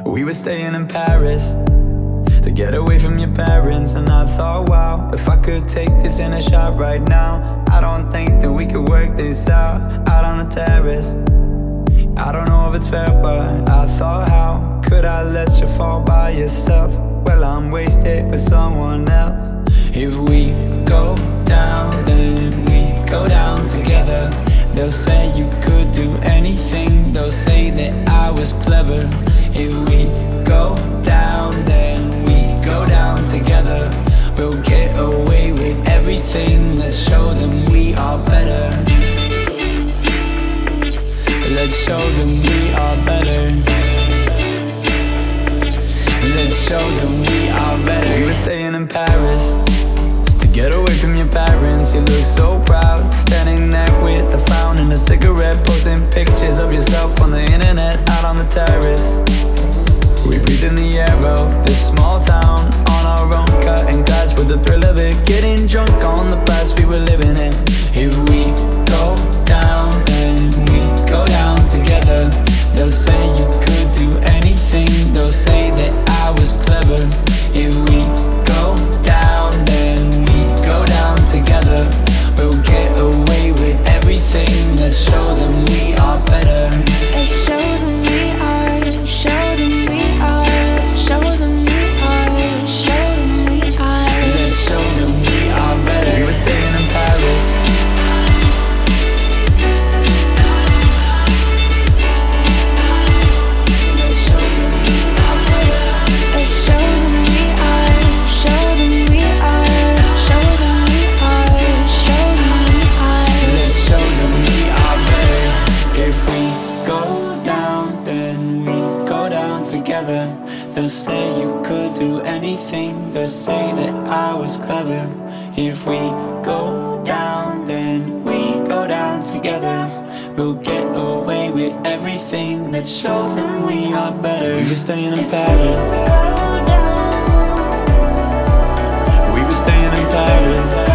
We were staying in Paris to get away from your parents, and I thought, wow, if I could take this in a shot right now, I don't think that we could work this out on the terrace. I don't know if it's fair, but I thought, how could I let you fall by yourself? Well, I'm wasted with someone else. If we go down, then we go down together. They'll say you could do anything, they'll say that I was clever. If we go down, then we go down together. We'll get away with everything, let's show them we are better. Let's show them we are better. Let's show them we are better. We were staying in Paris to get away from your parents. You look so proud, standing there with a frown and a cigarette, posting pictures of yourself on the internet, out on the terrace. We breathe in the air of this small town, on our own, cutting glass with the thrill of it, getting drunk on the past we were living in. If we go down, then we go down together. They'll say you could do anything, they'll say that I was clever. If we go down, then we go down together. We'll get away with everything, let's show them we are better. Let's show them we are, show them we are, let's show them we are, show them we are. Let's show them we are better. We were staying in Paris. They'll say you could do anything, they'll say that I was clever. If we go down, then we go down together. We'll get away with everything, let's show them we are better. We were staying in Paris. We were staying in Paris.